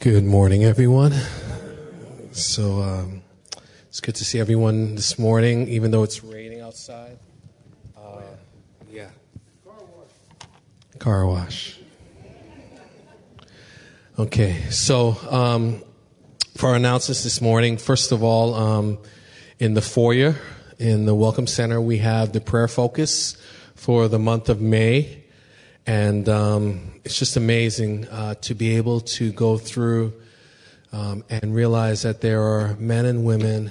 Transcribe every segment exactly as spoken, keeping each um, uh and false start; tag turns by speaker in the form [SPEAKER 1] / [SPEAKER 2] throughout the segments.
[SPEAKER 1] Good morning, everyone. So um, it's good to see everyone this morning, even though it's raining outside. Uh, yeah. Car wash. Okay, so um, for our announcements this morning, first of all, um, in the foyer, in the Welcome Center, we have the prayer focus for the month of May. And um, it's just amazing uh, to be able to go through um, and realize that there are men and women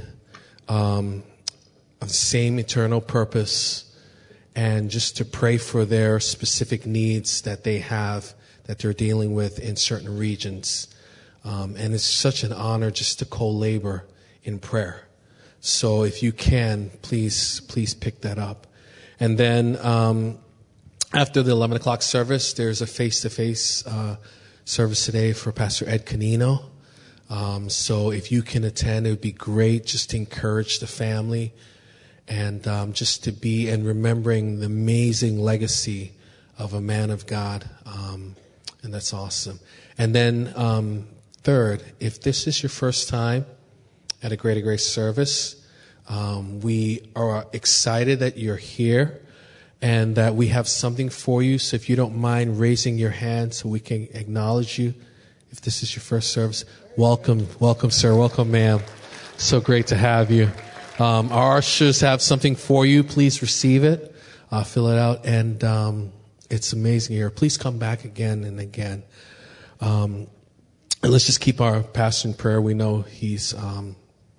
[SPEAKER 1] um, of the same eternal purpose, and just to pray for their specific needs that they have, that they're dealing with in certain regions. Um, and it's such an honor just to co-labor in prayer. So if you can, please, please pick that up. And then Um, After the eleven o'clock service, there's a face-to-face uh, service today for Pastor Ed Canino. Um, so if you can attend, it would be great just to encourage the family and um, just to be and remembering the amazing legacy of a man of God. Um, and that's awesome. And then um, third, if this is your first time at a Greater Grace service, um, we are excited that you're here. And that we have something for you. So if you don't mind raising your hand so we can acknowledge you. If this is your first service, welcome, welcome, sir, welcome, ma'am. So great to have you. Um, our ushers have something for you. Please receive it, uh, fill it out, and um, it's amazing here. Please come back again and again. Um, and let's just keep our pastor in prayer. We know he's um,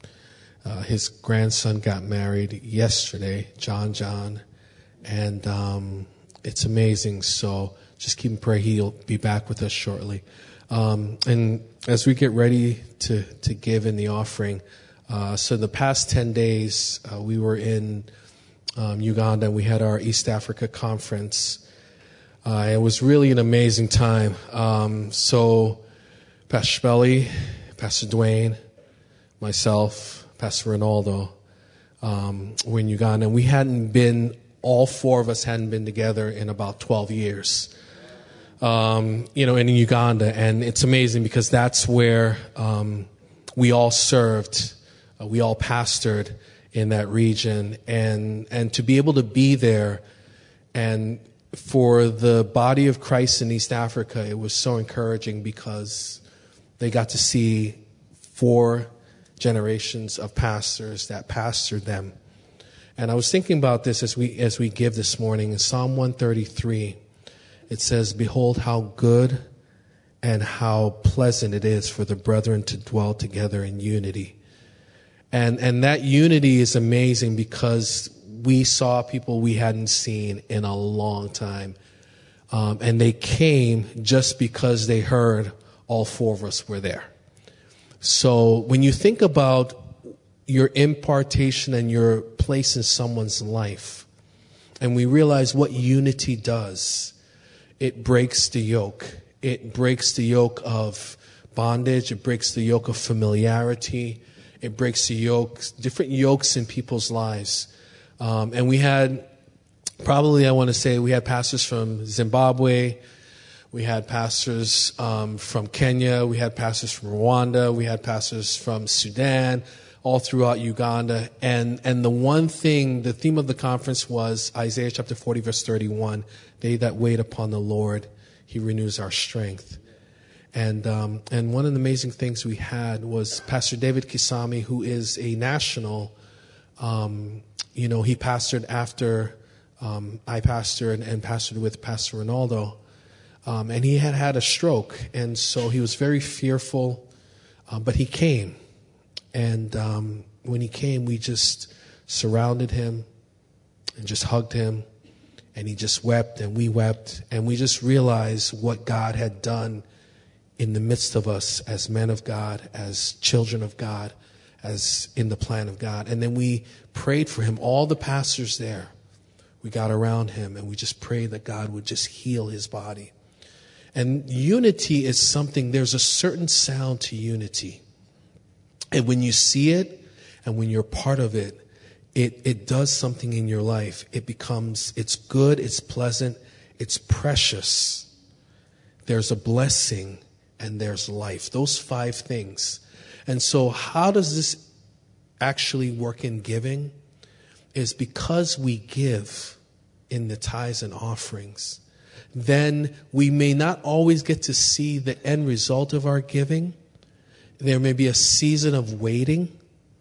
[SPEAKER 1] uh, his grandson got married yesterday, John John. And um, it's amazing. So just keep in prayer. He'll be back with us shortly. Um, and as we get ready to, to give in the offering, uh, so the past ten days, uh, we were in um, Uganda. We had our East Africa conference. Uh, it was really an amazing time. Um, so Pastor Spelly, Pastor Dwayne, myself, Pastor Ronaldo, um, were in Uganda. And we hadn't been All four of us hadn't been together in about twelve years, um, you know, in Uganda. And it's amazing because that's where um, we all served. Uh, we all pastored in that region. And, and to be able to be there and for the body of Christ in East Africa, it was so encouraging because they got to see four generations of pastors that pastored them. And I was thinking about this as we as we give this morning. In Psalm one thirty-three, it says, "Behold how good and how pleasant it is for the brethren to dwell together in unity." And and that unity is amazing because we saw people we hadn't seen in a long time. Um, and they came just because they heard all four of us were there. So when you think about your impartation and your place in someone's life, and we realize what unity does, it breaks the yoke. It breaks the yoke of bondage. It breaks the yoke of familiarity. It breaks the yoke, different yokes in people's lives. Um, and we had, probably I want to say, we had pastors from Zimbabwe. We had pastors um, from Kenya. We had pastors from Rwanda. We had pastors from Sudan, all throughout Uganda. And and the one thing, the theme of the conference was Isaiah chapter forty, verse thirty-one. They that wait upon the Lord, he renews our strength. And um, and one of the amazing things we had was Pastor David Kisami, who is a national. Um, you know, he pastored after um, I pastored and, and pastored with Pastor Ronaldo. Um, and he had had a stroke. And so he was very fearful, uh, but he came. And um, when he came, we just surrounded him and just hugged him. And he just wept and we wept. And we just realized what God had done in the midst of us as men of God, as children of God, as in the plan of God. And then we prayed for him. All the pastors there, we got around him and we just prayed that God would just heal his body. And unity is something, there's a certain sound to unity. And when you see it and when you're part of it, it, it does something in your life. It becomes, it's good, it's pleasant, it's precious. There's a blessing and there's life. Those five things. And so how does this actually work in giving? Is because we give in the tithes and offerings, then we may not always get to see the end result of our giving. There may be a season of waiting.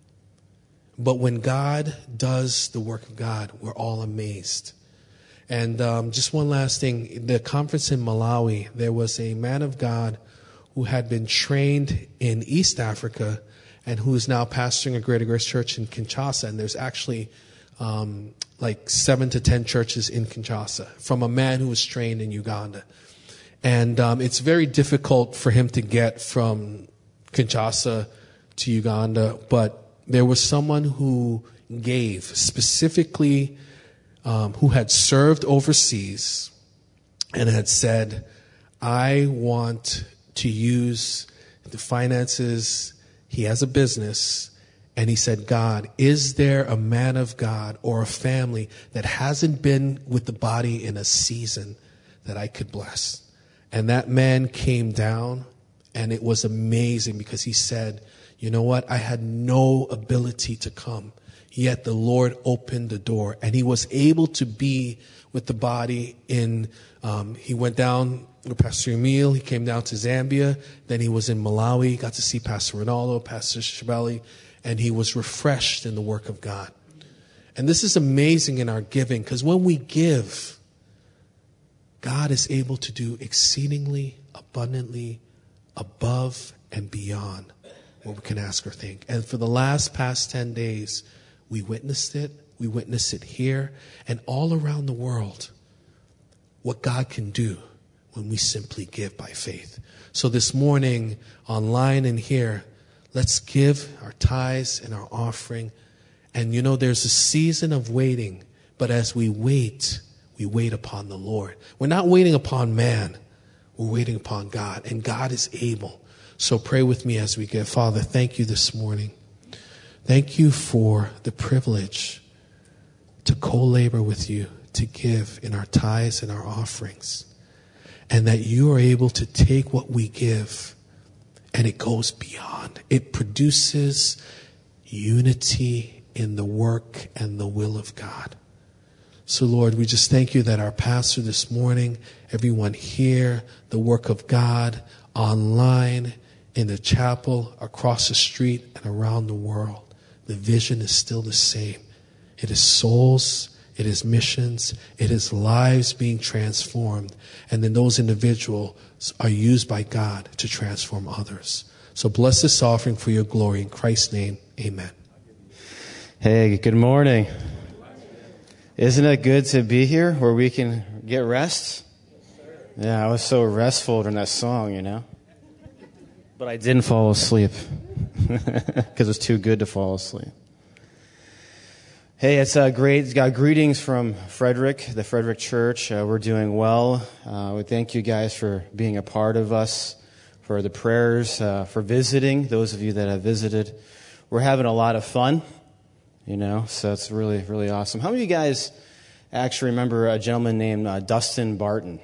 [SPEAKER 1] But when God does the work of God, we're all amazed. And um, just one last thing. The conference in Malawi, there was a man of God who had been trained in East Africa and who is now pastoring a Greater Grace Church in Kinshasa. And there's actually um, like seven to ten churches in Kinshasa from a man who was trained in Uganda. And um, it's very difficult for him to get from Kinshasa to Uganda, but there was someone who gave specifically, um, who had served overseas and had said, I want to use the finances. He has a business. And he said, God, is there a man of God or a family that hasn't been with the body in a season that I could bless? And that man came down, and it was amazing because he said, you know what? I had no ability to come, yet the Lord opened the door, and he was able to be with the body in, um, he went down with Pastor Emil, he came down to Zambia, then he was in Malawi, got to see Pastor Ronaldo, Pastor Shabali, and he was refreshed in the work of God. And this is amazing in our giving, because when we give, God is able to do exceedingly, abundantly, above and beyond what we can ask or think. And for the last past ten days, we witnessed it. We witnessed it here and all around the world, what God can do when we simply give by faith. So this morning, online and here, let's give our tithes and our offering. And you know, there's a season of waiting, but as we wait, we wait upon the Lord. We're not waiting upon man. We're waiting upon God, and God is able. So pray with me as we give. Father, thank you this morning. Thank you for the privilege to co-labor with you, to give in our tithes and our offerings, and that you are able to take what we give and it goes beyond. It produces unity in the work and the will of God. So, Lord, we just thank you that our pastor this morning, everyone here, the work of God, online, in the chapel, across the street, and around the world, the vision is still the same. It is souls, it is missions, it is lives being transformed, and then those individuals are used by God to transform others. So bless this offering for your glory. In Christ's name, amen.
[SPEAKER 2] Hey, good morning. Isn't it good to be here where we can get rest? Yeah, I was so restful during that song, you know. But I didn't fall asleep because it was too good to fall asleep. Hey, it's uh, great. It's got greetings from Frederick, the Frederick Church. Uh, we're doing well. Uh, we thank you guys for being a part of us, for the prayers, uh, for visiting, those of you that have visited. We're having a lot of fun, you know, so it's really, really awesome. How many of you guys actually remember a gentleman named uh, Dustin Barton?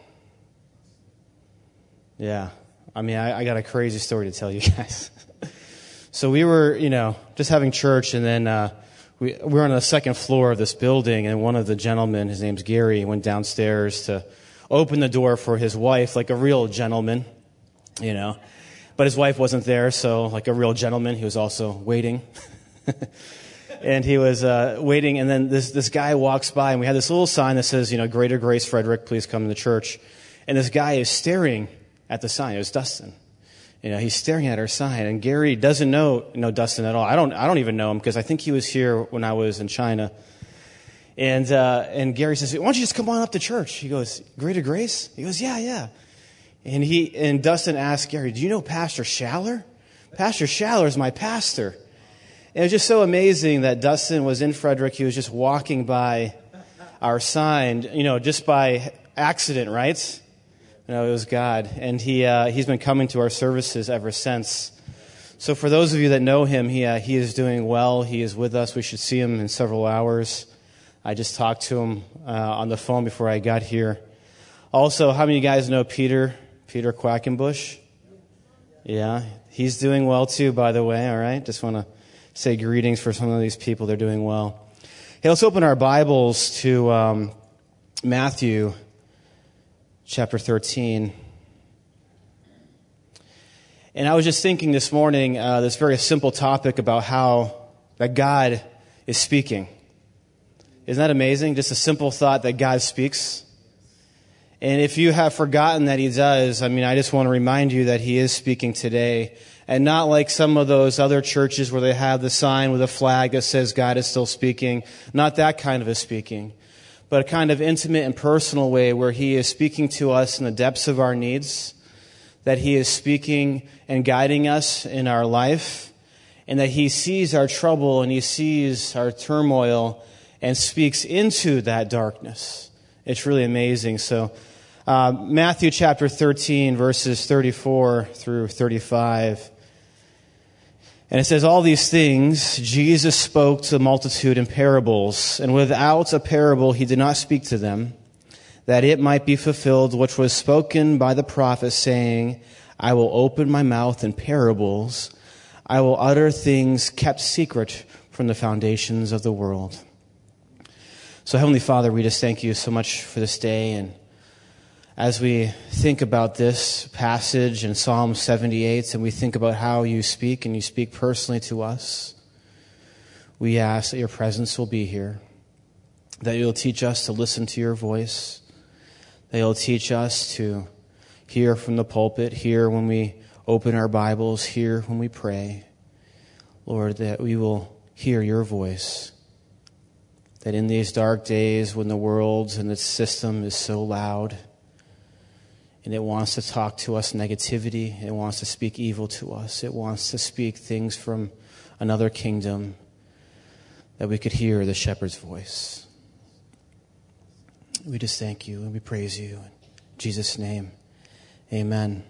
[SPEAKER 2] Yeah. I mean, I, I got a crazy story to tell you guys. So we were, you know, just having church, and then uh, we, we were on the second floor of this building, and one of the gentlemen, his name's Gary, went downstairs to open the door for his wife, like a real gentleman, you know. But his wife wasn't there, so like a real gentleman, he was also waiting. And he was uh, waiting, and then this this guy walks by, and we had this little sign that says, you know, Greater Grace Frederick, please come to the church. And this guy is staring at the sign. It was Dustin. You know, he's staring at our sign, and Gary doesn't know know Dustin at all. I don't I don't even know him because I think he was here when I was in China. And uh, and Gary says, "Why don't you just come on up to church?" He goes, "Greater Grace?" He goes, "Yeah, yeah." And he and Dustin asked Gary, "Do you know Pastor Schaller? Pastor Schaller is my pastor." And it was just so amazing that Dustin was in Frederick. He was just walking by our sign, you know, just by accident, right? No, it was God, and he uh, he's been coming to our services ever since. So for those of you that know him, he uh, he is doing well. He is with us. We should see him in several hours. I just talked to him uh, on the phone before I got here. Also, how many of you guys know Peter Peter Quackenbush? Yeah, he's doing well too, by the way, all right? Just want to say greetings for some of these people. They're doing well. Hey, let's open our Bibles to um, Matthew chapter thirteen. And I was just thinking this morning, uh, this very simple topic about how that God is speaking. Isn't that amazing? Just a simple thought that God speaks. And if you have forgotten that he does, I mean, I just want to remind you that he is speaking today. And not like some of those other churches where they have the sign with a flag that says God is still speaking. Not that kind of a speaking. But a kind of intimate and personal way where he is speaking to us in the depths of our needs. That he is speaking and guiding us in our life. And that he sees our trouble and he sees our turmoil and speaks into that darkness. It's really amazing. So, uh, Matthew chapter thirteen, verses thirty-four through thirty-five. And it says, all these things Jesus spoke to the multitude in parables, and without a parable he did not speak to them, that it might be fulfilled which was spoken by the prophet, saying, I will open my mouth in parables, I will utter things kept secret from the foundations of the world. So Heavenly Father, we just thank you so much for this day, and as we think about this passage in Psalm seventy-eight, and we think about how you speak, and you speak personally to us, we ask that your presence will be here, that you'll teach us to listen to your voice, that you'll teach us to hear from the pulpit, hear when we open our Bibles, hear when we pray. Lord, that we will hear your voice, that in these dark days when the world and its system is so loud, and it wants to talk to us negativity. It wants to speak evil to us. It wants to speak things from another kingdom, that we could hear the shepherd's voice. We just thank you and we praise you. In Jesus' name, amen.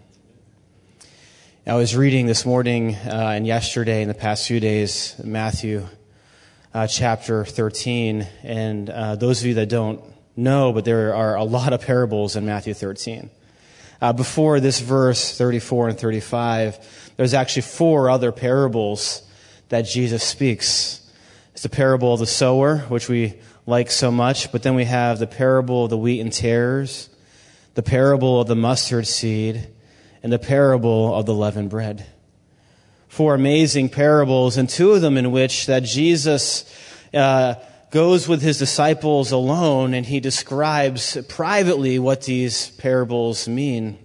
[SPEAKER 2] I was reading this morning uh, and yesterday and the past few days, Matthew uh, chapter thirteen. And uh, those of you that don't know, but there are a lot of parables in Matthew thirteen. Uh, before this verse, thirty-four and thirty-five, there's actually four other parables that Jesus speaks. It's the parable of the sower, which we like so much, but then we have the parable of the wheat and tares, the parable of the mustard seed, and the parable of the leavened bread. Four amazing parables, and two of them in which that Jesus uh goes with his disciples alone, and he describes privately what these parables mean.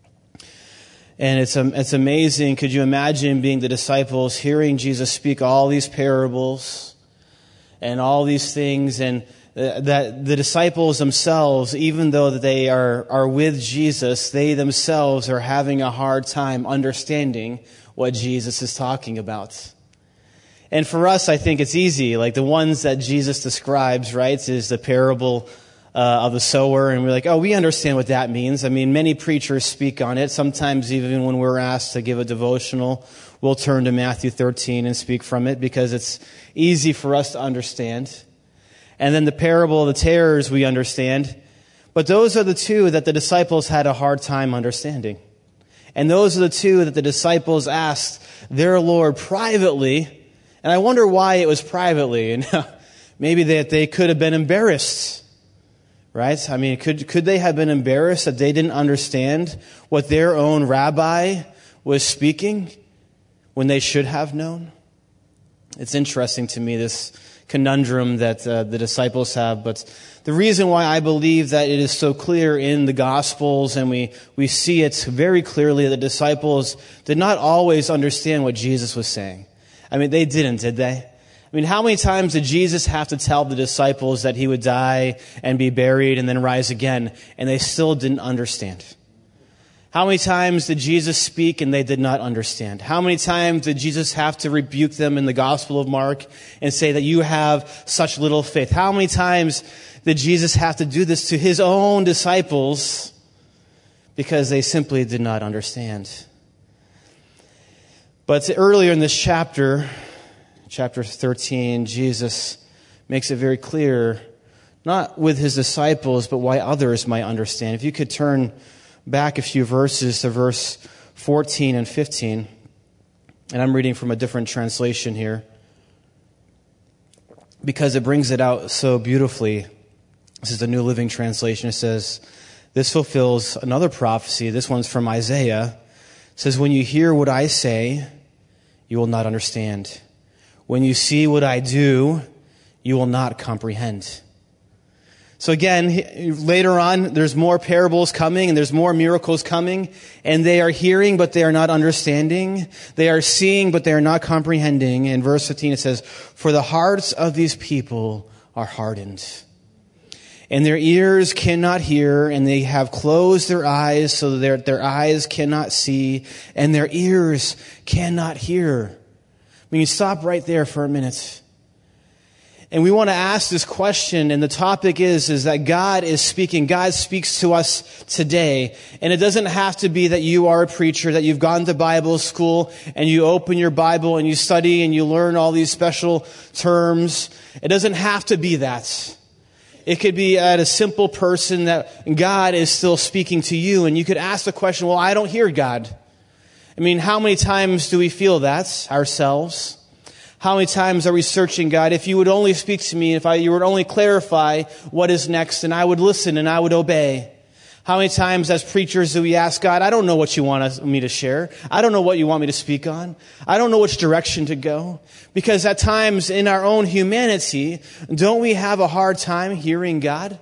[SPEAKER 2] And it's it's amazing. Could you imagine being the disciples, hearing Jesus speak all these parables and all these things, and that the disciples themselves, even though they are, are with Jesus, they themselves are having a hard time understanding what Jesus is talking about. And for us, I think it's easy. Like the ones that Jesus describes, right, is the parable uh, of the sower. And we're like, oh, we understand what that means. I mean, many preachers speak on it. Sometimes even when we're asked to give a devotional, we'll turn to Matthew thirteen and speak from it because it's easy for us to understand. And then the parable of the tares we understand. But those are the two that the disciples had a hard time understanding. And those are the two that the disciples asked their Lord privately. And I wonder why it was privately. And maybe that they could have been embarrassed, right? I mean, could could they have been embarrassed that they didn't understand what their own rabbi was speaking when they should have known? It's interesting to me, this conundrum that uh, the disciples have. But the reason why I believe that it is so clear in the Gospels, and we, we see it very clearly, that the disciples did not always understand what Jesus was saying. I mean, they didn't, did they? I mean, how many times did Jesus have to tell the disciples that he would die and be buried and then rise again, and they still didn't understand? How many times did Jesus speak and they did not understand? How many times did Jesus have to rebuke them in the Gospel of Mark and say that you have such little faith? How many times did Jesus have to do this to his own disciples because they simply did not understand? But earlier in this chapter, chapter thirteen, Jesus makes it very clear, not with his disciples, but why others might understand. If you could turn back a few verses to verse fourteen and fifteen. And I'm reading from a different translation here because it brings it out so beautifully. This is the New Living Translation. It says, this fulfills another prophecy. This one's from Isaiah. It says, when you hear what I say, you will not understand. When you see what I do, you will not comprehend. So again, later on, there's more parables coming and there's more miracles coming, and they are hearing, but they are not understanding. They are seeing, but they are not comprehending. In verse fifteen, it says, for the hearts of these people are hardened, and their ears cannot hear, and they have closed their eyes so that their, their eyes cannot see, and their ears cannot hear. I mean, you stop right there for a minute. And we want to ask this question, and the topic is, is that God is speaking. God speaks to us today. And it doesn't have to be that you are a preacher, that you've gone to Bible school, and you open your Bible and you study and you learn all these special terms. It doesn't have to be that. It could be at a simple person that God is still speaking to you, and you could ask the question, well, I don't hear God. I mean, how many times do we feel that ourselves? How many times are we searching, God, if you would only speak to me, if I, you would only clarify what is next, and I would listen and I would obey? How many times as preachers do we ask God, I don't know what you want us, me to share. I don't know what you want me to speak on. I don't know which direction to go. Because at times in our own humanity, don't we have a hard time hearing God?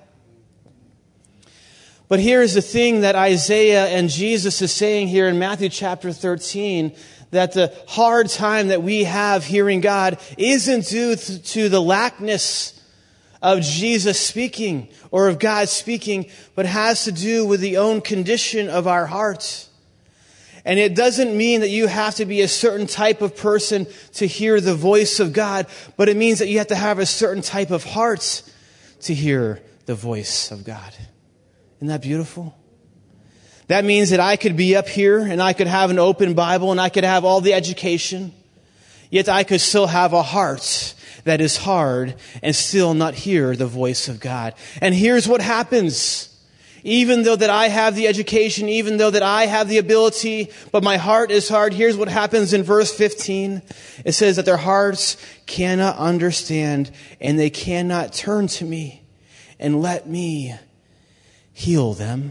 [SPEAKER 2] But here's the thing that Isaiah and Jesus is saying here in Matthew chapter thirteen, that the hard time that we have hearing God isn't due to the lackness of Jesus speaking or of God speaking, but has to do with the own condition of our hearts. And it doesn't mean that you have to be a certain type of person to hear the voice of God, but it means that you have to have a certain type of heart to hear the voice of God. Isn't that beautiful? That means that I could be up here and I could have an open Bible and I could have all the education, yet I could still have a heart that is hard and still not hear the voice of God. And here's what happens. Even though that I have the education, even though that I have the ability, but my heart is hard, here's what happens in verse fifteen. It says that their hearts cannot understand and they cannot turn to me and let me heal them.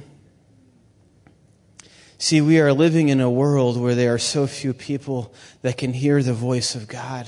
[SPEAKER 2] See, we are living in a world where there are so few people that can hear the voice of God.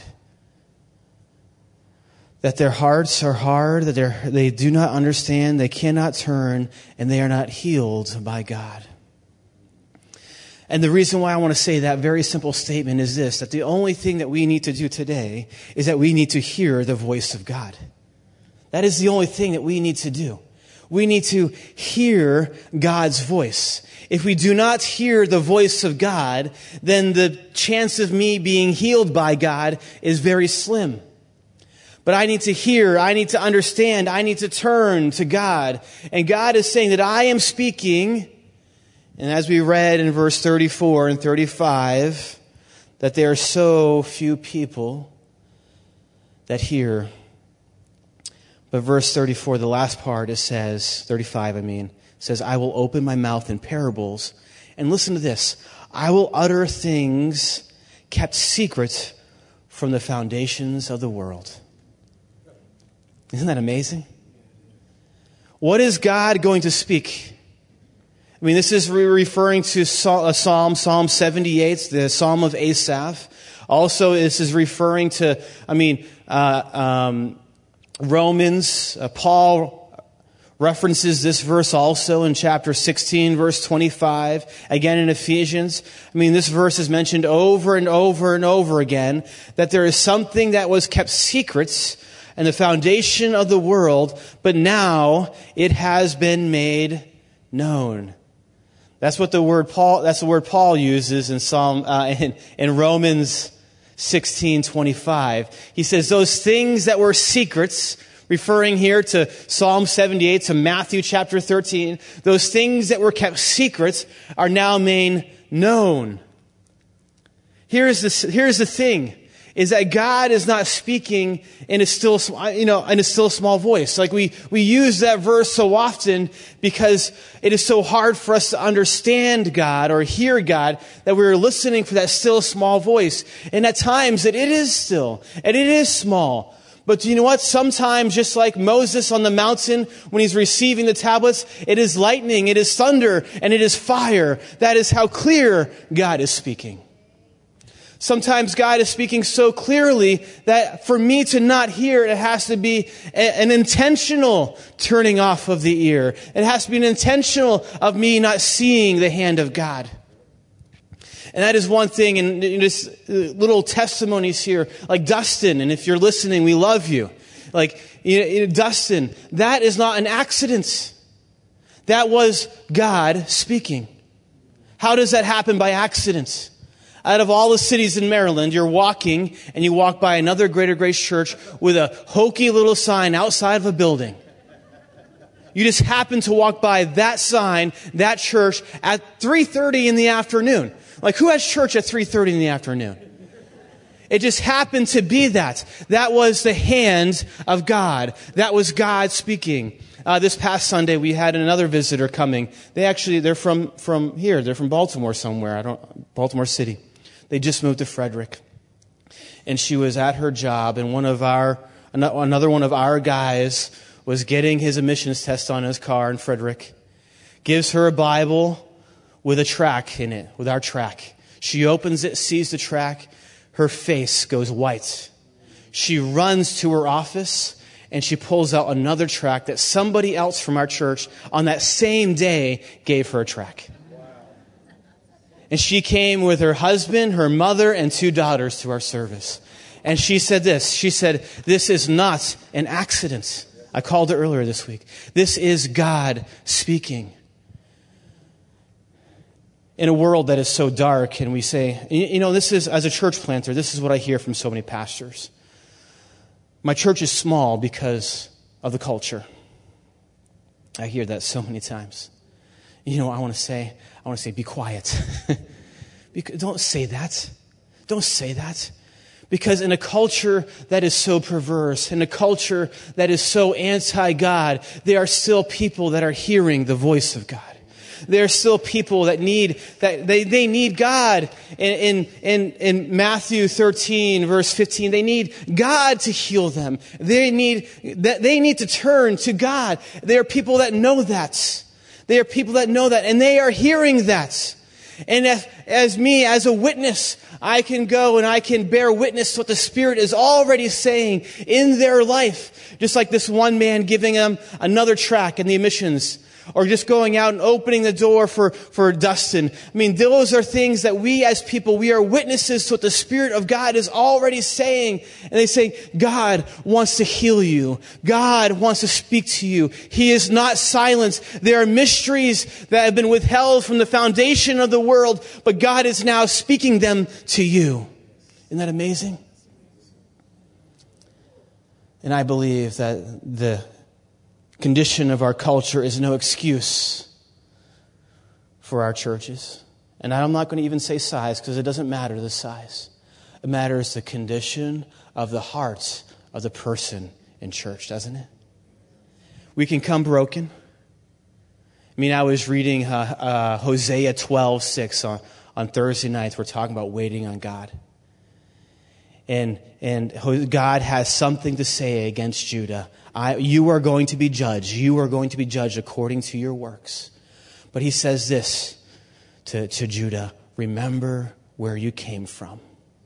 [SPEAKER 2] That their hearts are hard, that they're, they do not understand, they cannot turn, and they are not healed by God. And the reason why I want to say that very simple statement is this, that the only thing that we need to do today is that we need to hear the voice of God. That is the only thing that we need to do. We need to hear God's voice. If we do not hear the voice of God, then the chance of me being healed by God is very slim. But I need to hear, I need to understand, I need to turn to God. And God is saying that I am speaking, and as we read in verse thirty-four and thirty-five, that there are so few people that hear. But verse thirty-four, the last part, it says, thirty-five I mean, says, I will open my mouth in parables. And listen to this. I will utter things kept secret from the foundations of the world. Isn't that amazing? What is God going to speak? I mean, this is referring to a psalm, Psalm seventy-eight, the Psalm of Asaph. Also, this is referring to, I mean, uh, um, Romans. Uh, Paul references this verse also in chapter sixteen, verse twenty-five. Again in Ephesians. I mean, this verse is mentioned over and over and over again, that there is something that was kept secret and the foundation of the world, but now it has been made known. That's what the word Paul. That's the word Paul uses in Psalm uh, in, in Romans sixteen twenty-five. He says those things that were secrets, referring here to Psalm seventy-eight, to Matthew chapter thirteen. Those things that were kept secret are now made known. Here's the here's the thing. is that God is not speaking in a still, you know, in a still small voice. Like we, we use that verse so often because it is so hard for us to understand God or hear God that we're listening for that still small voice. And at times it, it is still and it is small. But do you know what? Sometimes, just like Moses on the mountain when he's receiving the tablets, it is lightning, it is thunder, and it is fire. That is how clear God is speaking. Sometimes God is speaking so clearly that for me to not hear, it has to be a, an intentional turning off of the ear. It has to be an intentional of me not seeing the hand of God. And that is one thing, and just little testimonies here, like Dustin, and if you're listening, we love you. Like, you know, Dustin, that is not an accident. That was God speaking. How does that happen by accident? Out of all the cities in Maryland, you're walking and you walk by another Greater Grace Church with a hokey little sign outside of a building. You just happen to walk by that sign, that church at three thirty in the afternoon. Like, who has church at three thirty in the afternoon? It just happened to be that. That was the hand of God. That was God speaking. Uh, this past Sunday, we had another visitor coming. They actually, they're from, from here. They're from Baltimore somewhere. I don't, Baltimore City. They just moved to Frederick. And she was at her job, and one of our, another one of our guys was getting his emissions test on his car in Frederick. Gives her a Bible with a track in it, with our track. She opens it, sees the track. Her face goes white. She runs to her office, and she pulls out another track that somebody else from our church on that same day gave her a track. And she came with her husband, her mother, and two daughters to our service. And she said this. She said, "This is not an accident." I called her earlier this week. This is God speaking. In a world that is so dark, and we say, you know, this is, as a church planter, this is what I hear from so many pastors. My church is small because of the culture. I hear that so many times. You know what I want to say? I want to say, be quiet. Don't say that. Don't say that. Because in a culture that is so perverse, in a culture that is so anti-God, there are still people that are hearing the voice of God. There are still people that need, that they, they need God. In, in, in, in Matthew thirteen, verse fifteen, they need God to heal them. They need, they need to turn to God. There are people that know that. There are people that know that, and they are hearing that. And if, as me, as a witness, I can go and I can bear witness to what the Spirit is already saying in their life. Just like this one man giving them another track in the emissions. Or just going out and opening the door for, for Dustin. I mean, those are things that we as people, we are witnesses to what the Spirit of God is already saying. And they say, God wants to heal you. God wants to speak to you. He is not silent. There are mysteries that have been withheld from the foundation of the world, but God is now speaking them to you. Isn't that amazing? And I believe that the condition of our culture is no excuse for our churches. And I'm not going to even say size, because it doesn't matter the size. It matters the condition of the heart of the person in church, doesn't it? We can come broken. I mean, I was reading uh, uh, Hosea twelve six on, on Thursday nights. We're talking about waiting on God. And and God has something to say against Judah. I, you are going to be judged. You are going to be judged according to your works. But he says this to, to Judah: remember where you came from,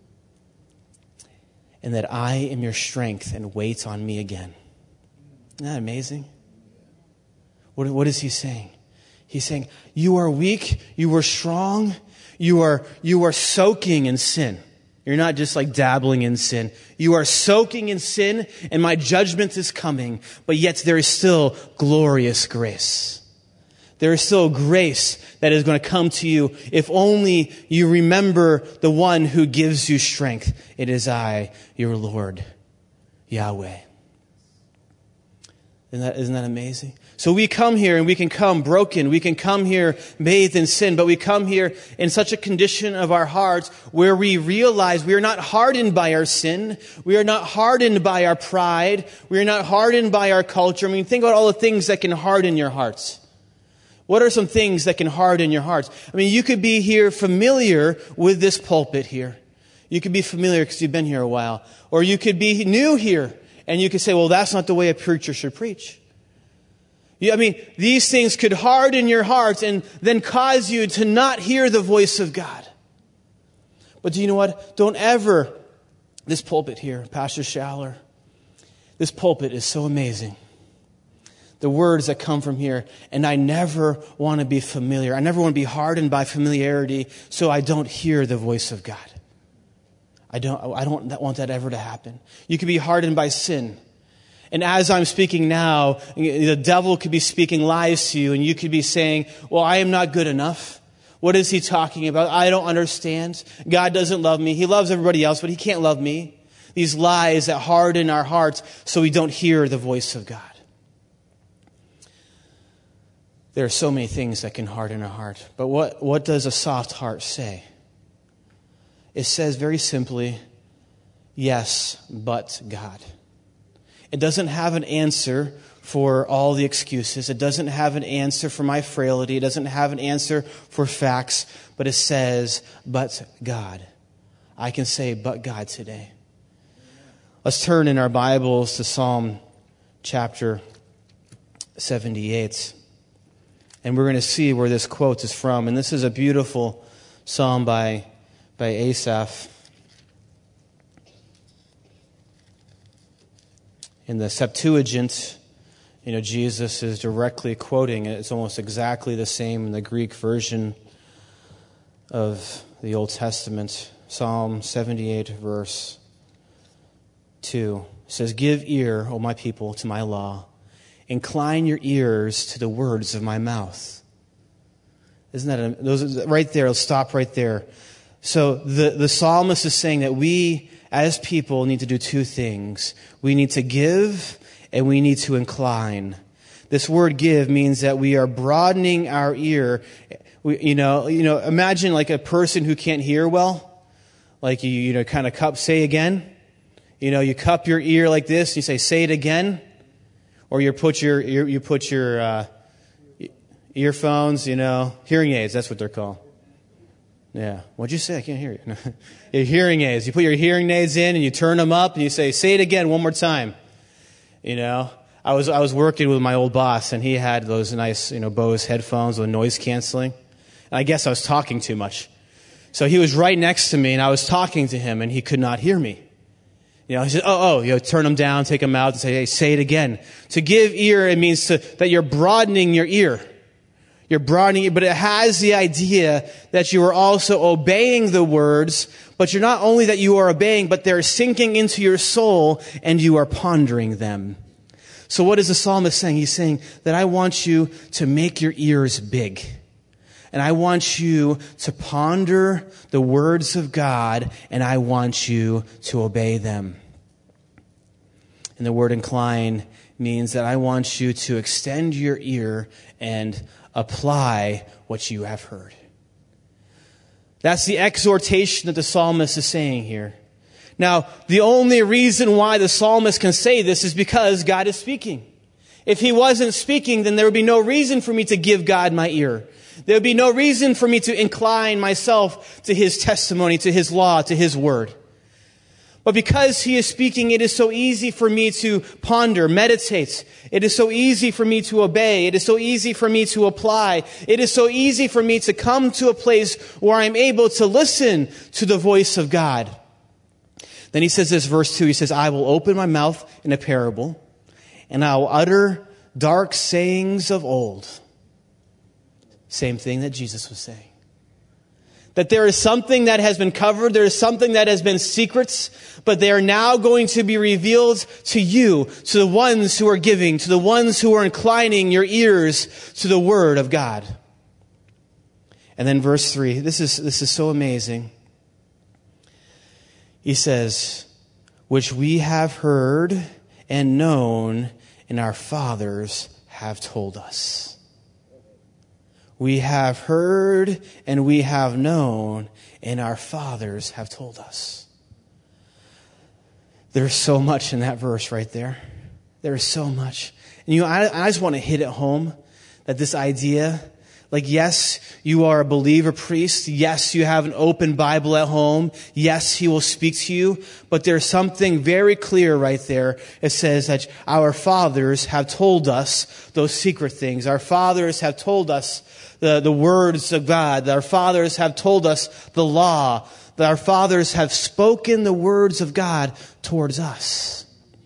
[SPEAKER 2] and that I am your strength, and wait on me again. Isn't that amazing? What, what is he saying? He's saying, you are weak, you are strong, you are, you are soaking in sin. You're not just like dabbling in sin. You are soaking in sin, and my judgment is coming. But yet there is still glorious grace. There is still grace that is going to come to you if only you remember the one who gives you strength. It is I, your Lord, Yahweh. Isn't that, isn't that amazing? So we come here and we can come broken. We can come here bathed in sin, but we come here in such a condition of our hearts where we realize we are not hardened by our sin. We are not hardened by our pride. We are not hardened by our culture. I mean, think about all the things that can harden your hearts. What are some things that can harden your hearts? I mean, you could be here familiar with this pulpit here. You could be familiar because you've been here a while. Or you could be new here. And you could say, well, that's not the way a preacher should preach. I mean, these things could harden your hearts and then cause you to not hear the voice of God. But do you know what? Don't ever, this pulpit here, Pastor Schaller, this pulpit is so amazing. The words that come from here, and I never want to be familiar. I never want to be hardened by familiarity so I don't hear the voice of God. I don't, I don't want that ever to happen. You could be hardened by sin. And as I'm speaking now, the devil could be speaking lies to you, and you could be saying, well, I am not good enough. What is he talking about? I don't understand. God doesn't love me. He loves everybody else, but he can't love me. These lies that harden our hearts so we don't hear the voice of God. There are so many things that can harden our heart. But what, what does a soft heart say? It says very simply, yes, but God. It doesn't have an answer for all the excuses. It doesn't have an answer for my frailty. It doesn't have an answer for facts. But it says, but God. I can say, but God today. Let's turn in our Bibles to Psalm chapter seventy-eight. And we're going to see where this quote is from. And this is a beautiful psalm by by Asaph. In the Septuagint, you know, Jesus is directly quoting it. It's almost exactly the same in the Greek version of the Old Testament. Psalm seventy-eight, verse two. It says, give ear, O my people, to my law. Incline your ears to the words of my mouth. Isn't that a, those right there? Let's stop right there. So the, the psalmist is saying that we, as people, need to do two things. We need to give and we need to incline. This word give means that we are broadening our ear. We, you know, you know, imagine like a person who can't hear well. Like you, you know, kind of cup, say again. You know, you cup your ear like this and you say, say it again. Or you put your, your you put your uh, earphones, you know, hearing aids, that's what they're called. Yeah. What'd you say? I can't hear you. Your hearing aids. You put your hearing aids in and you turn them up and you say, say it again one more time. You know, I was I was working with my old boss and he had those nice, you know, Bose headphones with noise canceling. And I guess I was talking too much. So he was right next to me and I was talking to him and he could not hear me. You know, he said, oh, oh, you know, turn them down, take them out and say, hey, say it again. To give ear, it means to, that you're broadening your ear. You're broadening it, but it has the idea that you are also obeying the words, but you're not only that you are obeying, but they're sinking into your soul and you are pondering them. So what is the psalmist saying? He's saying that I want you to make your ears big. And I want you to ponder the words of God, and I want you to obey them. And the word incline means that I want you to extend your ear and apply what you have heard. That's the exhortation that the psalmist is saying here. Now, the only reason why the psalmist can say this is because God is speaking. If he wasn't speaking, then there would be no reason for me to give God my ear. There would be no reason for me to incline myself to his testimony, to his law, to his word. But because he is speaking, it is so easy for me to ponder, meditate. It is so easy for me to obey. It is so easy for me to apply. It is so easy for me to come to a place where I'm able to listen to the voice of God. Then he says this, verse two, he says, I will open my mouth in a parable, and I will utter dark sayings of old. Same thing that Jesus was saying. That there is something that has been covered, there is something that has been secrets, but they are now going to be revealed to you, to the ones who are giving, to the ones who are inclining your ears to the word of God. And then verse three, this is, this is so amazing. He says, which we have heard and known and our fathers have told us. We have heard and we have known, and our fathers have told us. There's so much in that verse right there. There is so much. And you know, I, I just want to hit it home that this idea, like, yes, you are a believer priest. Yes, you have an open Bible at home. Yes, he will speak to you. But there's something very clear right there. It says that our fathers have told us those secret things. Our fathers have told us the, the words of God. Our fathers have told us the law. That our fathers have spoken the words of God towards us.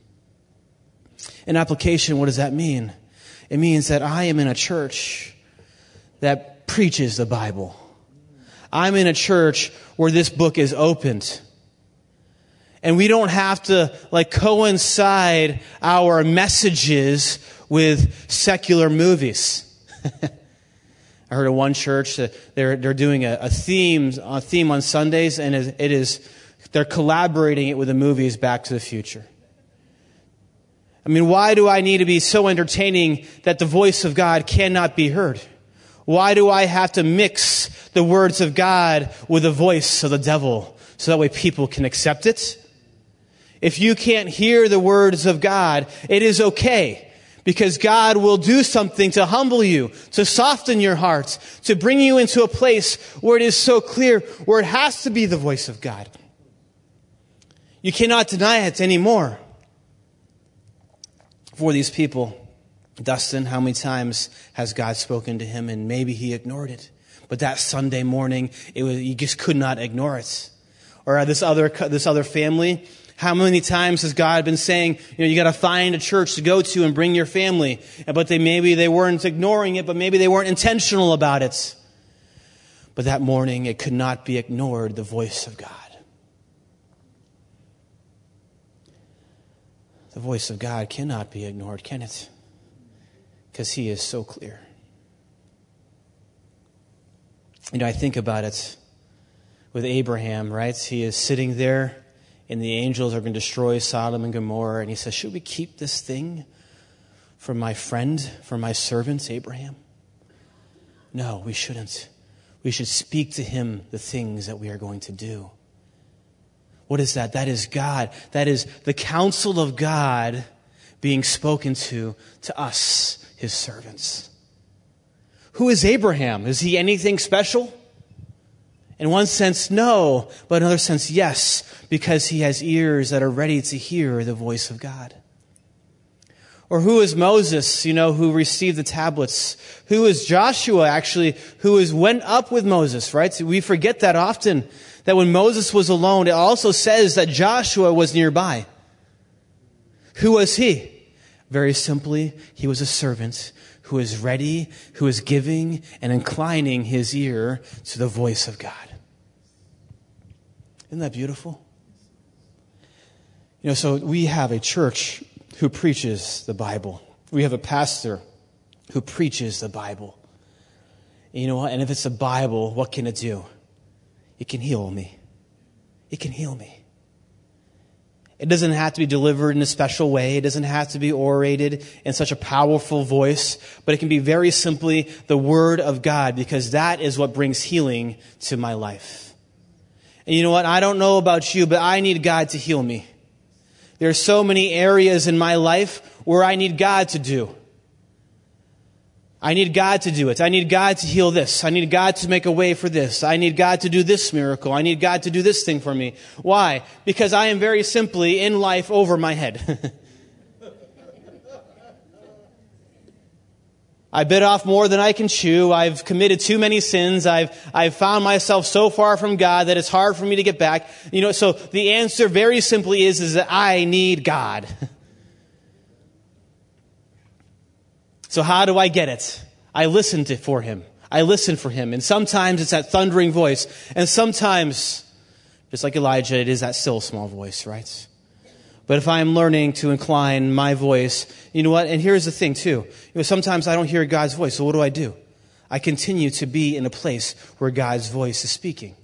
[SPEAKER 2] In application, what does that mean? It means that I am in a church that preaches the Bible. I'm in a church where this book is opened. And we don't have to like coincide our messages with secular movies. I heard of one church that they're they're doing a, a theme a theme on Sundays, and it is they're collaborating it with the movies Back to the Future. I mean, why do I need to be so entertaining that the voice of God cannot be heard? Why do I have to mix the words of God with the voice of the devil so that way people can accept it? If you can't hear the words of God, it is okay. Because God will do something to humble you, to soften your heart, to bring you into a place where it is so clear, where it has to be the voice of God. You cannot deny it anymore. For these people, Dustin, how many times has God spoken to him and maybe he ignored it? But that Sunday morning, it was, you just could not ignore it. Or this other, this other family, how many times has God been saying, you know, you got to find a church to go to and bring your family? But they maybe they weren't ignoring it, but maybe they weren't intentional about it. But that morning, it could not be ignored, the voice of God. The voice of God cannot be ignored, can it? Because he is so clear. You know, I think about it with Abraham, right? He is sitting there, and the angels are going to destroy Sodom and Gomorrah. And he says, should we keep this thing for my friend, for my servant, Abraham? No, we shouldn't. We should speak to him the things that we are going to do. What is that? That is God. That is the counsel of God being spoken to, to us, his servants. Who is Abraham? Is he anything special? In one sense, no. But in another sense, yes. Because he has ears that are ready to hear the voice of God. Or who is Moses, you know, who received the tablets? Who is Joshua, actually, who is went up with Moses, right? So we forget that often, that when Moses was alone, it also says that Joshua was nearby. Who was he? Very simply, he was a servant who is ready, who is giving and inclining his ear to the voice of God. Isn't that beautiful? You know, so we have a church who preaches the Bible. We have a pastor who preaches the Bible. And you know what? And if it's the Bible, what can it do? It can heal me. It can heal me. It doesn't have to be delivered in a special way. It doesn't have to be orated in such a powerful voice. But it can be very simply the Word of God, because that is what brings healing to my life. And you know what? I don't know about you, but I need God to heal me. There are so many areas in my life where I need God to do. I need God to do it. I need God to heal this. I need God to make a way for this. I need God to do this miracle. I need God to do this thing for me. Why? Because I am very simply in life over my head. I bit off more than I can chew. I've committed too many sins. I've I've found myself so far from God that it's hard for me to get back. You know, so the answer very simply is, is that I need God. So how do I get it? I listen to for him. I listen for him. And sometimes it's that thundering voice. And sometimes, just like Elijah, it is that still small voice, right? But if I'm learning to incline my voice, you know what? And here's the thing too. You know, sometimes I don't hear God's voice. So what do I do? I continue to be in a place where God's voice is speaking.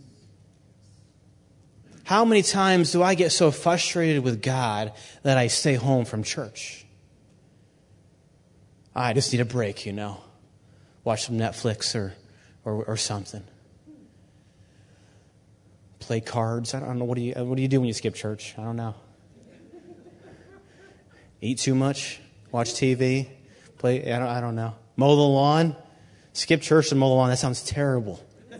[SPEAKER 2] How many times do I get so frustrated with God that I stay home from church? I just need a break, you know. Watch some Netflix or, or, or something. Play cards. I don't know. What do you, what do you do when you skip church? I don't know. Eat too much? Watch T V? Play, I don't, I don't know. Mow the lawn? Skip church and mow the lawn. That sounds terrible.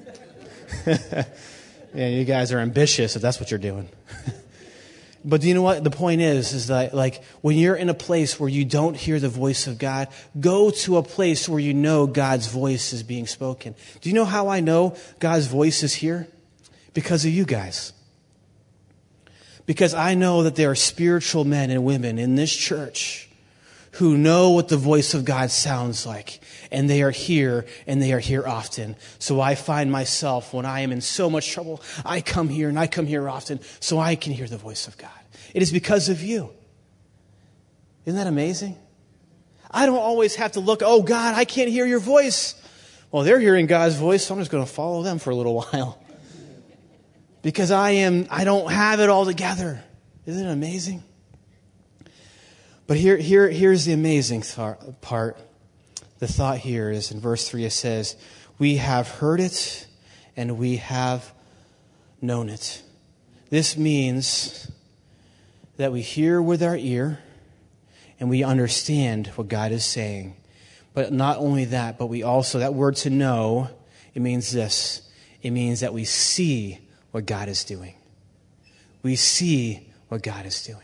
[SPEAKER 2] Yeah, you guys are ambitious if that's what you're doing. But do you know what? The point is, is that like when you're in a place where you don't hear the voice of God, go to a place where you know God's voice is being spoken. Do you know how I know God's voice is here? Because of you guys. Because I know that there are spiritual men and women in this church who know what the voice of God sounds like. And they are here, and they are here often. So I find myself, when I am in so much trouble, I come here, and I come here often, so I can hear the voice of God. It is because of you. Isn't that amazing? I don't always have to look, oh God, I can't hear your voice. Well, they're hearing God's voice, so I'm just going to follow them for a little while. Because I am, I don't have it all together. Isn't it amazing? But here, here, here's the amazing th- part. The thought here is in verse three, it says, we have heard it and we have known it. This means that we hear with our ear and we understand what God is saying. But not only that, but we also, that word to know, it means this. It means that we see what God is doing. We see what God is doing.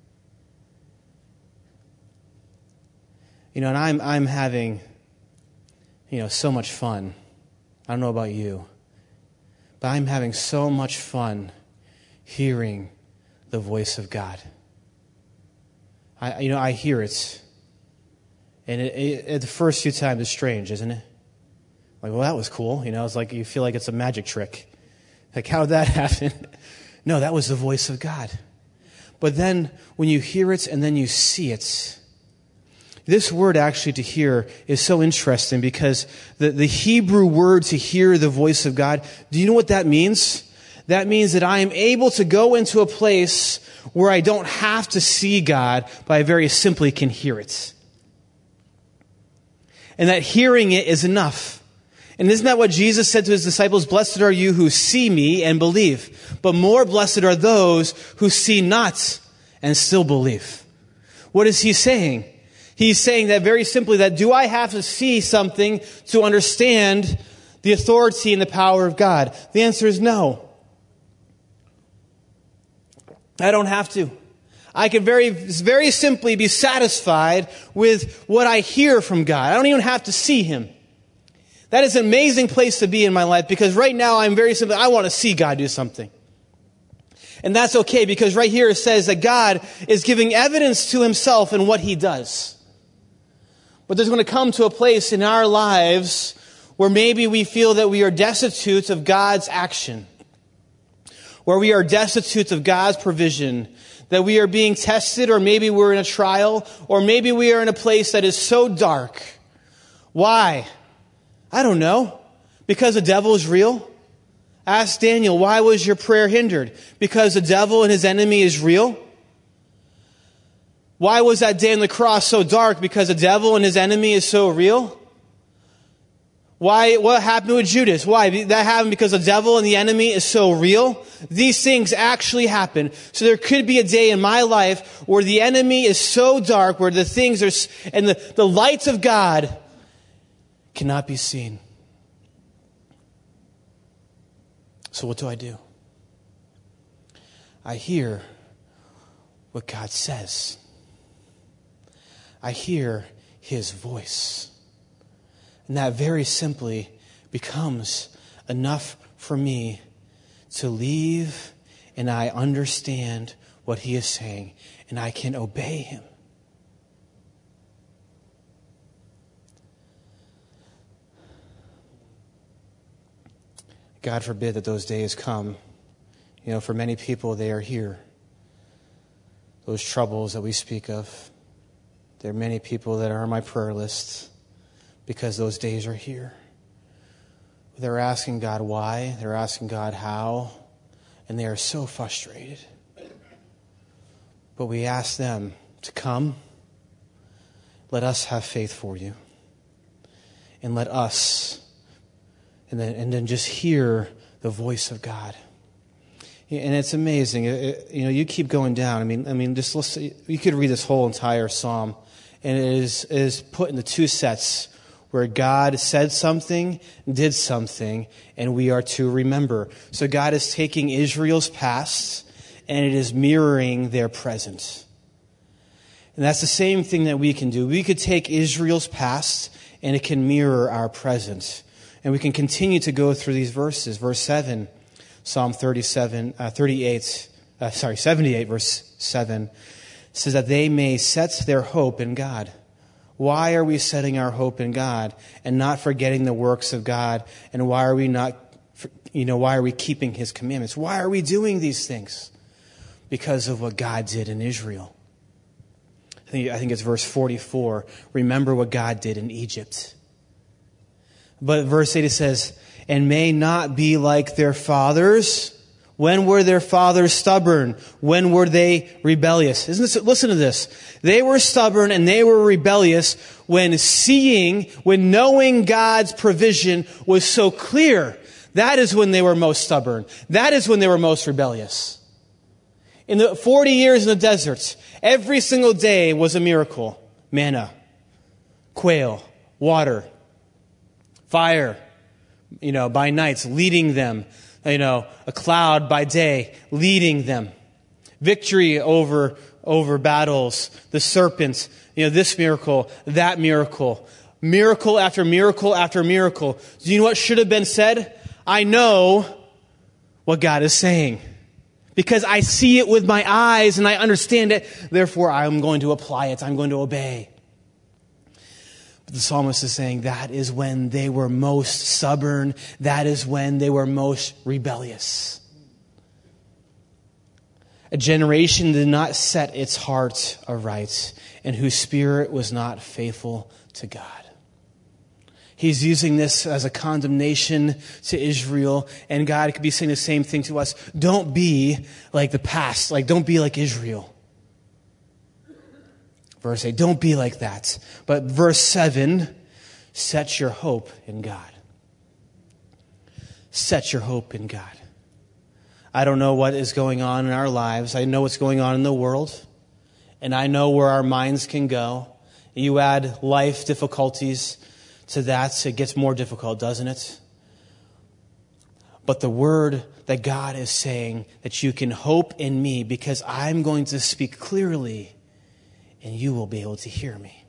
[SPEAKER 2] You know, and I'm I'm having, you know, so much fun. I don't know about you, but I'm having so much fun hearing the voice of God. I, you know, I hear it, and it, it, it, the first few times it's strange, isn't it? Like, well, that was cool. You know, it's like you feel like it's a magic trick. Like, how did that happen? No, that was the voice of God. But then when you hear it and then you see it, this word actually to hear is so interesting because the, the Hebrew word to hear the voice of God, do you know what that means? That means that I am able to go into a place where I don't have to see God, but I very simply can hear it. And that hearing it is enough. And isn't that what Jesus said to his disciples? Blessed are you who see me and believe, but more blessed are those who see not and still believe. What is he saying? He's saying that very simply, that do I have to see something to understand the authority and the power of God? The answer is no. I don't have to. I can very, very simply be satisfied with what I hear from God. I don't even have to see him. That is an amazing place to be in my life because right now I'm very simply, I want to see God do something. And that's okay because right here it says that God is giving evidence to himself in what he does. But there's going to come to a place in our lives where maybe we feel that we are destitute of God's action, where we are destitute of God's provision, that we are being tested, or maybe we're in a trial, or maybe we are in a place that is so dark. Why? I don't know. Because the devil is real? Ask Daniel, why was your prayer hindered? Because the devil and his enemy is real? Why was that day on the cross so dark? Because the devil and his enemy is so real? Why? What happened with Judas? Why? That happened because the devil and the enemy is so real? These things actually happen. So there could be a day in my life where the enemy is so dark, where the things are, and the, the lights of God cannot be seen. So what do I do? I hear what God says. I hear his voice. And that very simply becomes enough for me to leave and I understand what he is saying and I can obey him. God forbid that those days come. You know, for many people, they are here. Those troubles that we speak of. There are many people that are on my prayer list because those days are here. They're asking God why. They're asking God how. And they are so frustrated. But we ask them to come. let us have faith for you. And let us, and then, and then just hear the voice of God. And it's amazing. It, it, you know, you keep going down. I mean, I mean, just listen. You could read this whole entire psalm, and it is, it is put into two sets where God said something, did something, and we are to remember. So God is taking Israel's past, and it is mirroring their present. And that's the same thing that we can do. We could take Israel's past, and it can mirror our present. And we can continue to go through these verses. Verse seven, Psalm thirty-seven, uh, thirty-eight, uh, sorry, seventy-eight, verse seven, says that they may set their hope in God. Why are we setting our hope in God and not forgetting the works of God? And why are we not, you know, why are we keeping His commandments? Why are we doing these things? Because of what God did in Israel. I think, I think it's verse forty-four. Remember what God did in Egypt. But verse eight, it says, and may not be like their fathers. When were their fathers stubborn? When were they rebellious? Isn't this, listen to this. They were stubborn and they were rebellious when seeing, when knowing God's provision was so clear. That is when they were most stubborn. That is when they were most rebellious. In the forty years in the desert, every single day was a miracle. Manna, quail, water, fire, you know, by nights, leading them. You know, a cloud by day, leading them. Victory over, over battles. The serpent, you know, this miracle, that miracle. Miracle after miracle after miracle. Do you know what should have been said? I know what God is saying. Because I see it with my eyes and I understand it. Therefore, I'm going to apply it. I'm going to obey. The psalmist is saying that is when they were most stubborn. That is when they were most rebellious. A generation did not set its heart aright, and whose spirit was not faithful to God. He's using this as a condemnation to Israel, and God could be saying the same thing to us. Don't be like the past. Like, don't be like Israel. Verse eight, don't be like that. But verse seven, set your hope in God. Set your hope in God. I don't know what is going on in our lives. I know what's going on in the world. And I know where our minds can go. You add life difficulties to that, it gets more difficult, doesn't it? But the word that God is saying that you can hope in me because I'm going to speak clearly and you will be able to hear me.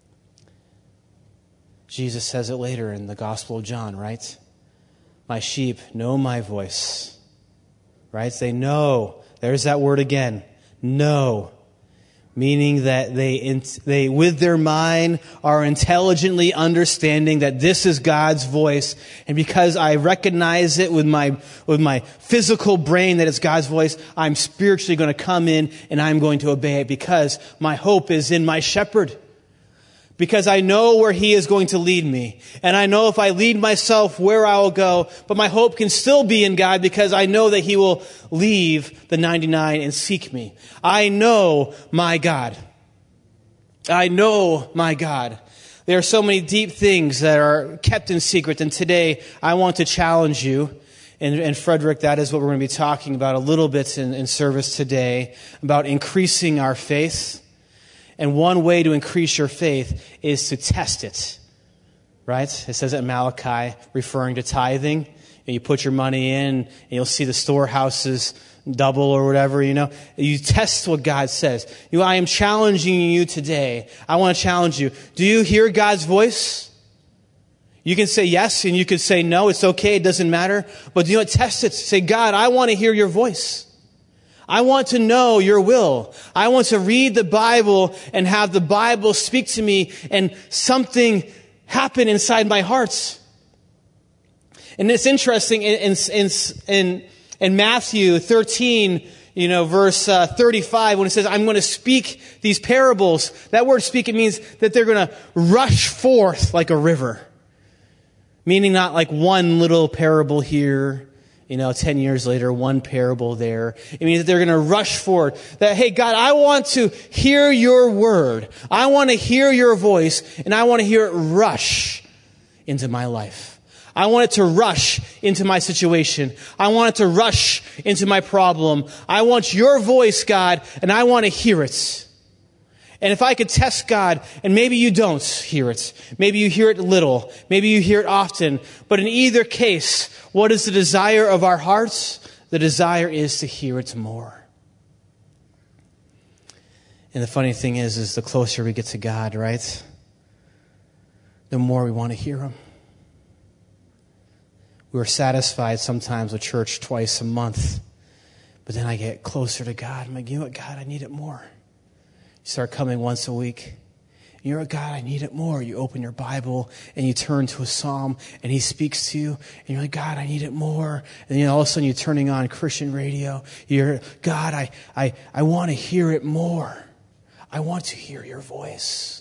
[SPEAKER 2] Jesus says it later in the Gospel of John, right? My sheep know my voice. Right? They know. There's that word again. Know. Meaning that they, they, with their mind, are intelligently understanding that this is God's voice. And because I recognize it with my, with my physical brain that it's God's voice, I'm spiritually going to come in and I'm going to obey it because my hope is in my shepherd. Because I know where he is going to lead me. And I know if I lead myself where I will go. But my hope can still be in God because I know that he will leave the ninety-nine and seek me. I know my God. I know my God. There are so many deep things that are kept in secret. And today I want to challenge you. And, and Frederick, that is what we're going to be talking about a little bit in, in service today. About increasing our faith. And one way to increase your faith is to test it, right? It says at Malachi, referring to tithing. You put your money in, and you'll see the storehouses double or whatever, you know. You test what God says. You, I am challenging you today. I want to challenge you. Do you hear God's voice? You can say yes, and you can say no. It's okay. It doesn't matter. But do you know what? Test it. Say, God, I want to hear your voice. I want to know your will. I want to read the Bible and have the Bible speak to me and something happen inside my heart. And it's interesting in, in, in, in Matthew thirteen, you know, verse uh, thirty-five, when it says, I'm going to speak these parables. That word speak, it means that they're going to rush forth like a river. Meaning not like one little parable here You know, ten years later, one parable there. It means that they're going to rush forward. That, hey, God, I want to hear your word. I want to hear your voice, and I want to hear it rush into my life. I want it to rush into my situation. I want it to rush into my problem. I want your voice, God, and I want to hear it. And if I could test God, and maybe you don't hear it. Maybe you hear it little. Maybe you hear it often. But in either case, what is the desire of our hearts? The desire is to hear it more. And the funny thing is, is the closer we get to God, right? The more we want to hear Him. We were satisfied sometimes with church twice a month. But then I get closer to God. I'm like, you know what, God, I need it more. You start coming once a week. You're like, God, I need it more. You open your Bible and you turn to a psalm and He speaks to you. And you're like, God, I need it more. And then all of a sudden you're turning on Christian radio. You're, God, I, I, I want to hear it more. I want to hear your voice.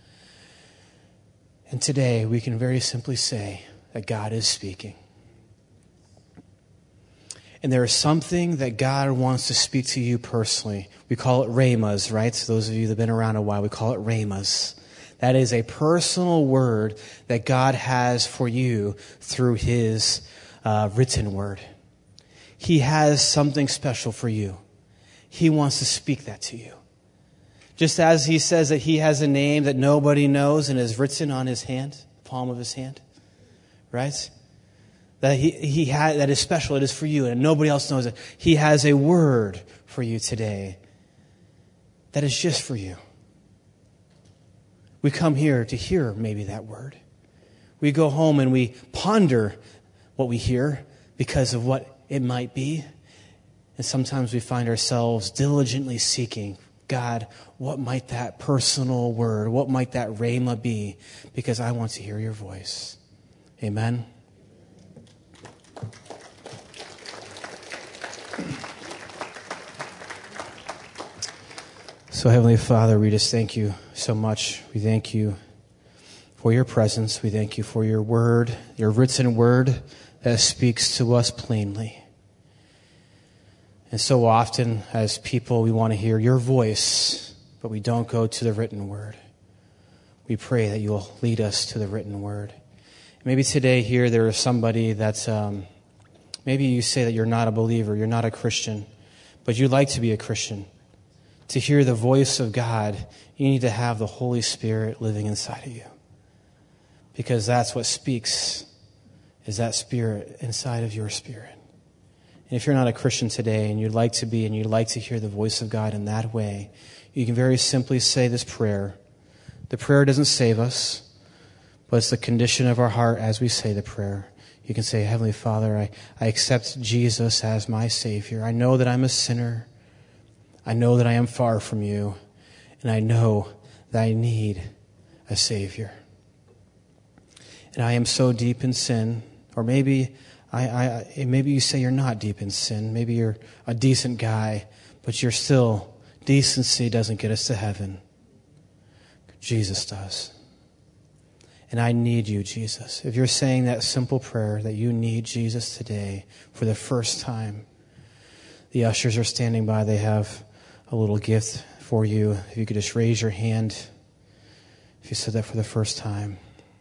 [SPEAKER 2] And today we can very simply say that God is speaking. And there is something that God wants to speak to you personally. We call it rhemas, right? So those of you that have been around a while, we call it rhemas. That is a personal word that God has for you through His uh, written word. He has something special for you. He wants to speak that to you. Just as He says that He has a name that nobody knows and is written on His hand, palm of His hand, right? That he, he had, that is special. It is for you, and nobody else knows it. He has a word for you today that is just for you. We come here to hear maybe that word. We go home and we ponder what we hear because of what it might be. And sometimes we find ourselves diligently seeking, God, what might that personal word, what might that rhema be? Because I want to hear your voice. Amen. So, Heavenly Father, we just thank you so much. We thank you for your presence. We thank you for your word, your written word that speaks to us plainly. And so often, as people, we want to hear your voice, but we don't go to the written word. We pray that you will lead us to the written word. Maybe today here there is somebody that's, um, maybe you say that you're not a believer, you're not a Christian, but you'd like to be a Christian. To hear the voice of God, you need to have the Holy Spirit living inside of you. Because that's what speaks, is that Spirit inside of your spirit. And if you're not a Christian today and you'd like to be and you'd like to hear the voice of God in that way, you can very simply say this prayer. The prayer doesn't save us, but it's the condition of our heart as we say the prayer. You can say, Heavenly Father, I, I accept Jesus as my Savior. I know that I'm a sinner. I know that I am far from you, and I know that I need a Savior. And I am so deep in sin, or maybe I, I, maybe you say you're not deep in sin. Maybe you're a decent guy, but you're still, decency doesn't get us to heaven. Jesus does. And I need you, Jesus. If you're saying that simple prayer, that you need Jesus today for the first time, the ushers are standing by. They have a little gift for you. If you could just raise your hand if you said that for the first time.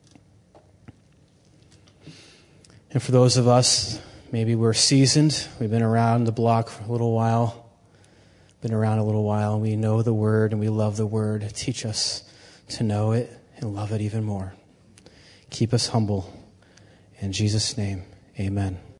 [SPEAKER 2] And for those of us, maybe we're seasoned. We've been around the block for a little while. Been around a little while. And we know the Word and we love the Word. Teach us to know it and love it even more. Keep us humble. In Jesus' name, amen.